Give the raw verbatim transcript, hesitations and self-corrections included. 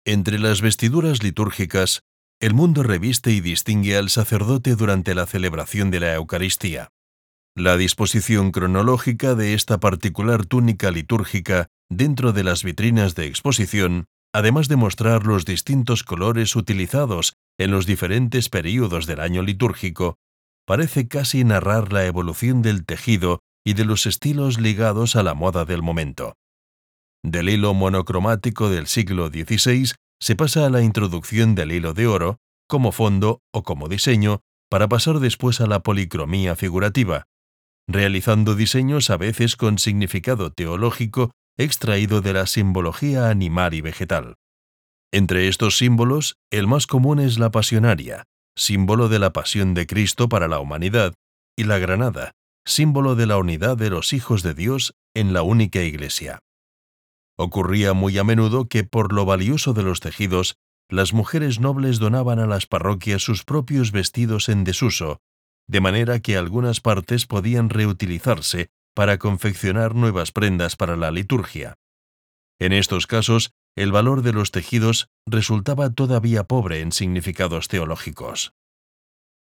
Entre las vestiduras litúrgicas, el mundo reviste y distingue al sacerdote durante la celebración de la Eucaristía. La disposición cronológica de esta particular túnica litúrgica dentro de las vitrinas de exposición, además de mostrar los distintos colores utilizados en los diferentes períodos del año litúrgico, parece casi narrar la evolución del tejido y de los estilos ligados a la moda del momento. Del hilo monocromático del siglo dieciséis se pasa a la introducción del hilo de oro, como fondo o como diseño, para pasar después a la policromía figurativa, realizando diseños a veces con significado teológico extraído de la simbología animal y vegetal. Entre estos símbolos, el más común es la pasionaria, símbolo de la pasión de Cristo para la humanidad, y la granada, símbolo de la unidad de los hijos de Dios en la única Iglesia. Ocurría muy a menudo que, por lo valioso de los tejidos, las mujeres nobles donaban a las parroquias sus propios vestidos en desuso, de manera que algunas partes podían reutilizarse para confeccionar nuevas prendas para la liturgia. En estos casos, el valor de los tejidos resultaba todavía pobre en significados teológicos.